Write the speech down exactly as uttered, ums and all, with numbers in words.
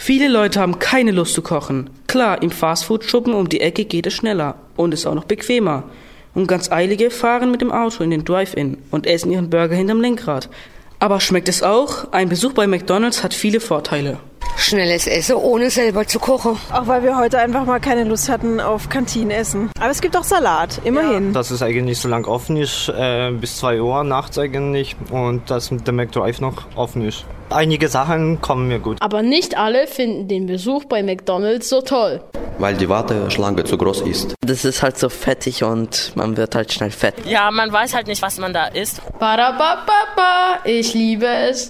Viele Leute haben keine Lust zu kochen. Klar, im Fastfood-Schuppen um die Ecke geht es schneller und ist auch noch bequemer. Und ganz Eilige fahren mit dem Auto in den Drive-In und essen ihren Burger hinterm Lenkrad. Aber schmeckt es auch? Ein Besuch bei McDonald's hat viele Vorteile. Schnelles Essen, ohne selber zu kochen. Auch weil wir heute einfach mal keine Lust hatten auf Kantinenessen. Aber es gibt auch Salat, immerhin. Ja, dass es eigentlich so lang offen ist, äh, bis zwei Uhr nachts eigentlich. Und dass der McDrive noch offen ist. Einige Sachen kommen mir gut. Aber nicht alle finden den Besuch bei McDonald's so toll. Weil die Warteschlange zu groß ist. Das ist halt so fettig und man wird halt schnell fett. Ja, man weiß halt nicht, was man da isst. Ba-da-ba-ba-ba, ich liebe es.